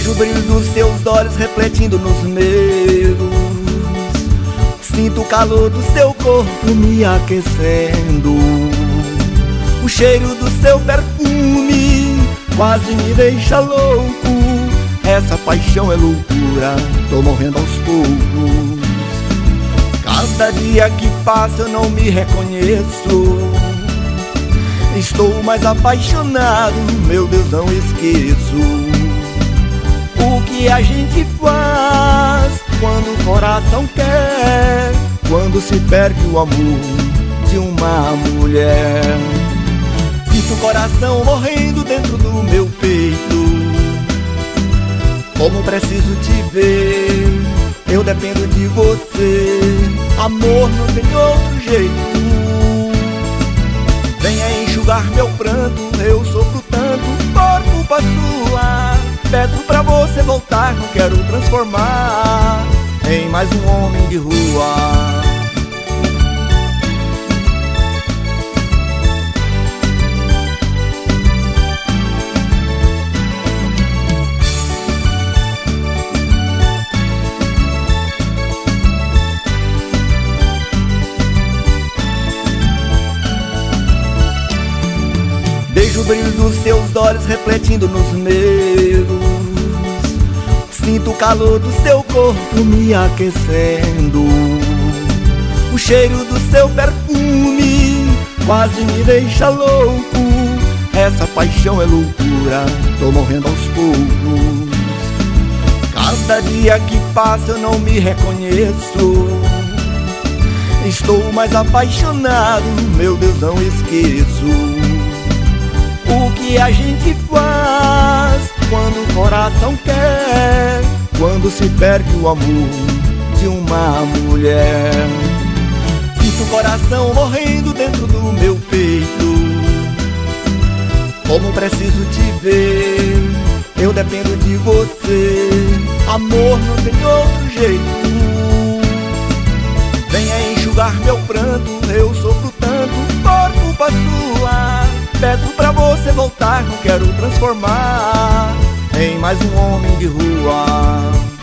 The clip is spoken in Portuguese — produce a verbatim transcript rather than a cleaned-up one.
Vejo o brilho dos seus olhos refletindo nos meus. Sinto o calor do seu corpo me aquecendo. O cheiro do seu perfume quase me deixa louco. Essa paixão é loucura, tô morrendo aos poucos. Cada dia que passa eu não me reconheço. Estou mais apaixonado, meu Deus, não esqueço. O que a gente faz quando o coração quer, quando se perde o amor de uma mulher. Sinto o coração morrendo dentro do meu peito. Como preciso te ver, eu dependo de você. Amor, não tem outro jeito. Venha enxugar meu pranto, eu sofro tanto por culpa sua. Peço pra você voltar, não quero transformar em mais um homem de rua. Vejo o brilho dos seus olhos refletindo nos meus. Sinto o calor do seu corpo me aquecendo. O cheiro do seu perfume quase me deixa louco. Essa paixão é loucura, tô morrendo aos poucos. Cada dia que passa eu não me reconheço. Estou mais apaixonado, meu Deus, não esqueço. O que a gente faz quando o coração quer, quando se perde o amor de uma mulher. Sinto o coração morrendo dentro do meu peito. Como preciso te ver, eu dependo de você. Amor, não tem outro jeito. Venha enxugar meu pranto, eu sofro tanto por culpa sua. Peço pra você voltar, não quero transformar em mais um homem de rua.